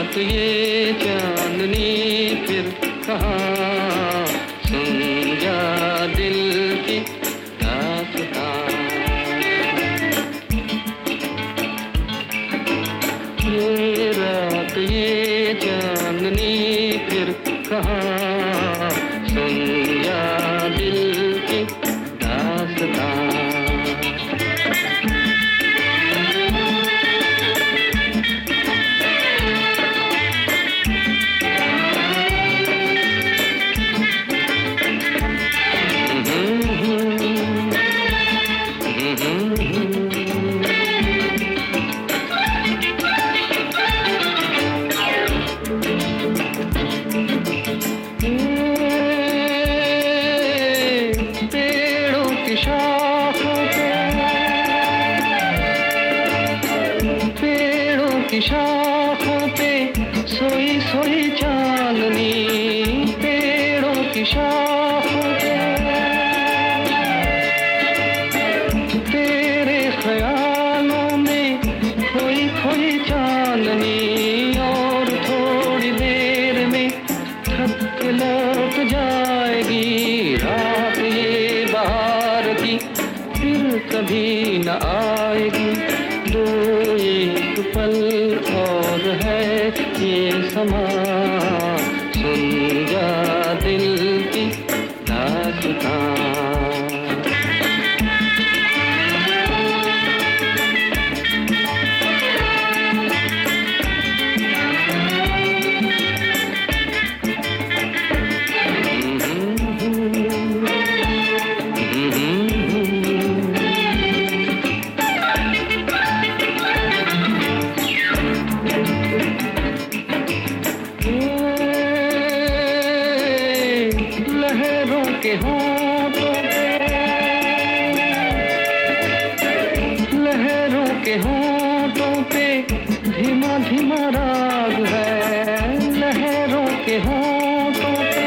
रात ये चांदनी फिर कहाँ, सुन जा दिल की दास्तां। ये रात ये चांदनी फिर कहाँ, सुन जा दिल की दास्तां। की शाखों पे सोई सोई चांदनी, पेड़ों की शाखों पे तेरे ख्यालों में खोई खोई चांदनी। और थोड़ी देर में थक के लौट जाएगी रात ये बहार की, फिर कभी न आएगी। दो एक पल और है ये समा, सुन जा दिल की दास्तां। लहरों के होंठों पे, लहरों के होंठों पे धीमा धीमा राग है। लहरों के होंठों पे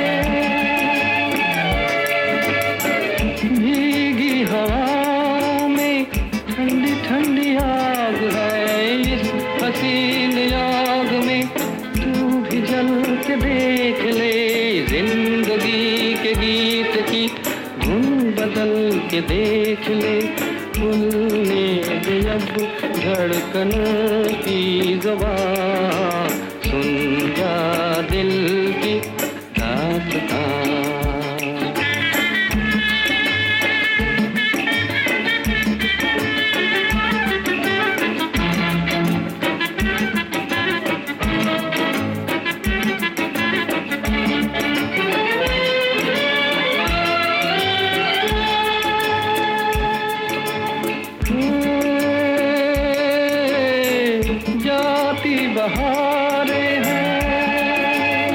भीगी हवाओं में ठंडी ठंडी आग है। इस हसीन आग में तू भी जल के देख ले, जिंदगी के गीत की धुन बदल के देख ले। खुलने दे अब धड़कनों की ज़बां, सुन जा दिल की दास्तां। जाती बहारें हैं,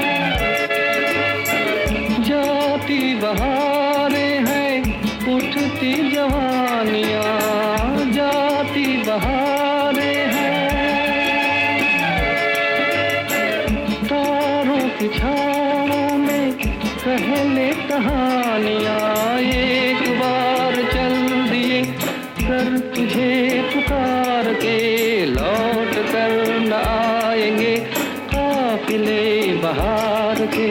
जाती बहारें हैं, उठती जवानियाँ। जाती बहारें हैं, तारों की छाँव में पहले कहानियाँ। एक बार चल दिए कर तुझे पुकार के, लौट कर न आएंगे काफिले बहार के।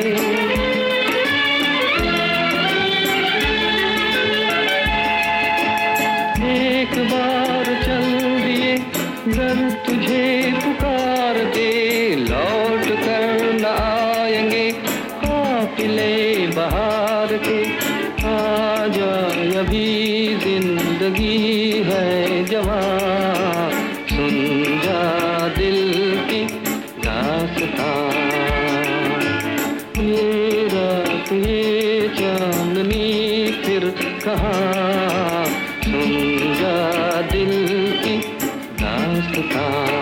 एक बार चल दिए घर तुझे पुकार के, लौट कर न आएंगे काफिले बहार के। आजा अभी जिंदगी है जवां, सुन जा दिल की दास्तां। ये रात ये चांदनी फिर कहाँ, सुन जा दिल की दास्तां।